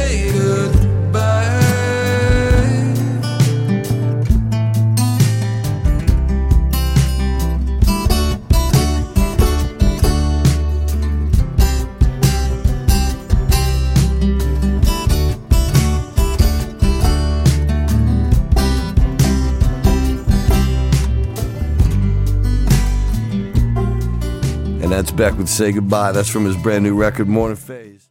say goodbye. And that's Beck with Say Goodbye. That's from his brand new record, Morning Phase.